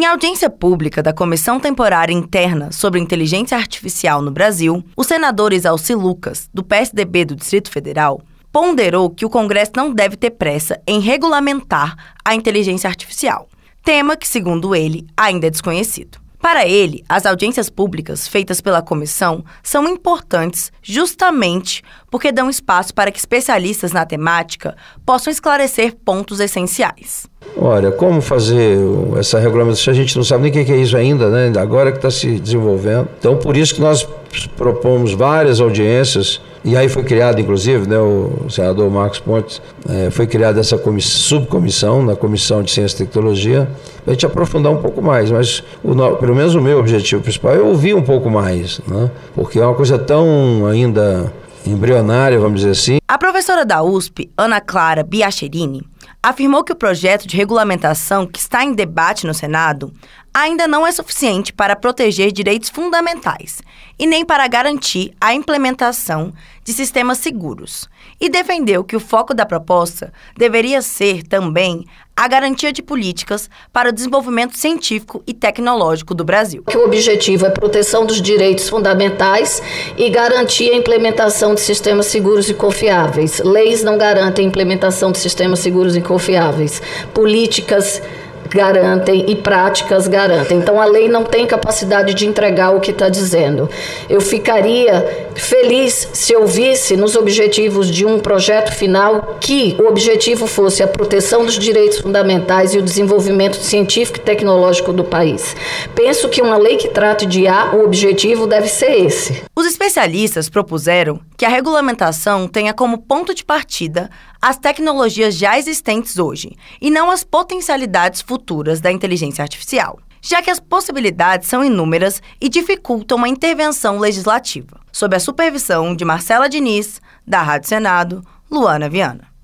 Em audiência pública da Comissão Temporária Interna sobre Inteligência Artificial no Brasil, o senador Exalci Lucas, do PSDB do Distrito Federal, ponderou que o Congresso não deve ter pressa em regulamentar a inteligência artificial, tema que, segundo ele, ainda é desconhecido. Para ele, as audiências públicas feitas pela comissão são importantes justamente porque dão espaço para que especialistas na temática possam esclarecer pontos essenciais. Olha, como fazer essa regulamentação? A gente não sabe nem o que é isso ainda, né? Agora que está se desenvolvendo. Então, por isso que nós propomos várias audiências, e aí foi criado, inclusive, né, o senador Marcos Pontes, foi criada essa subcomissão, na Comissão de Ciência e Tecnologia, para a gente aprofundar um pouco mais, mas pelo menos o meu objetivo principal é ouvir um pouco mais, né? Porque é uma coisa tão ainda embrionária, vamos dizer assim. A professora da USP, Ana Clara Biacherini, afirmou que o projeto de regulamentação que está em debate no Senado ainda não é suficiente para proteger direitos fundamentais e nem para garantir a implementação de sistemas seguros, e defendeu que o foco da proposta deveria ser também a garantia de políticas para o desenvolvimento científico e tecnológico do Brasil. O objetivo é a proteção dos direitos fundamentais e garantir a implementação de sistemas seguros e confiáveis. Leis não garantem a implementação de sistemas seguros e confiáveis. Políticas garantem e práticas garantem. Então, a lei não tem capacidade de entregar o que está dizendo. Eu ficaria feliz se eu visse nos objetivos de um projeto final que o objetivo fosse a proteção dos direitos fundamentais e o desenvolvimento científico e tecnológico do país. Penso que uma lei que trate de IA, o objetivo deve ser esse. Os especialistas propuseram que a regulamentação tenha como ponto de partida as tecnologias já existentes hoje e não as potencialidades futuras da inteligência artificial, já que as possibilidades são inúmeras e dificultam uma intervenção legislativa. Sob a supervisão de Marcela Diniz, da Rádio Senado, Luana Viana.